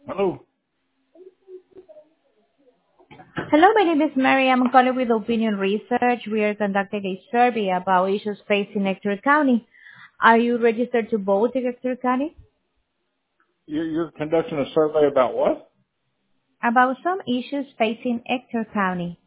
Hello. Hello, my name is Mary. I'm calling with Opinion Research. We are conducting a survey about issues facing Ector County. Are you registered to vote in Ector County? You're conducting a survey about what? About some issues facing Ector County.